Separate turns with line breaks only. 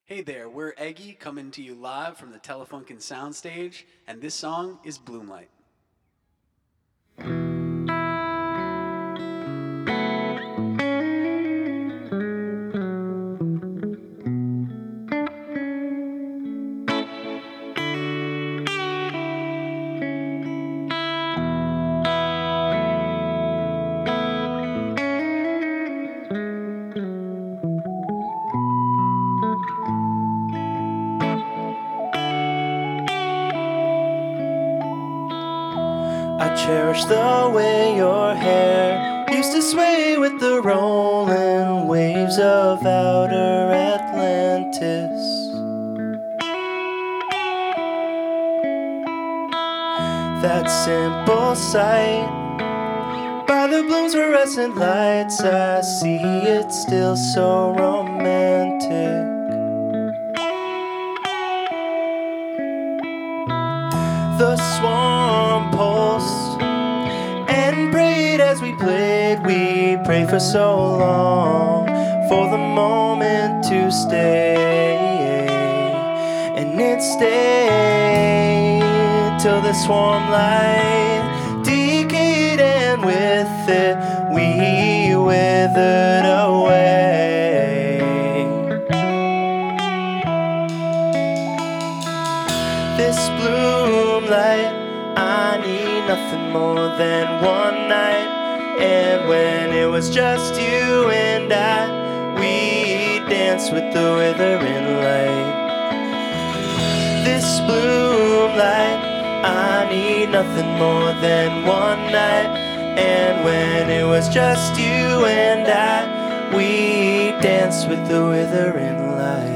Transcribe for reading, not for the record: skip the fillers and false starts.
Hey there, we're Eggy coming to you live from the Telefunken soundstage, and this song is Bloomlight.
I cherish the way your hair used to sway with the rolling waves of outer Atlantis. That simple sight, by the bloom's fluorescent lights, I see it still so romantic. The swarm pulsed and prayed as we played. We prayed for so long for the moment to stay, and it stayed till the swarm light decayed, and with it we withered away. This bloomlight, I need nothing more than one night. And when it was just you and I, we danced with the withering light. This bloomlight, I need nothing more than one night. And when it was just you and I, we danced with the withering light.